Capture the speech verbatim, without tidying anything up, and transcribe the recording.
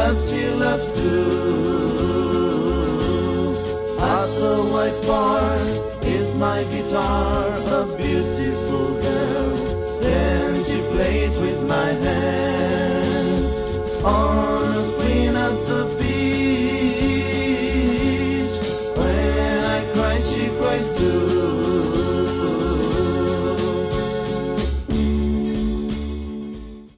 loves, she loves too. At the white barn is my guitar, a beautiful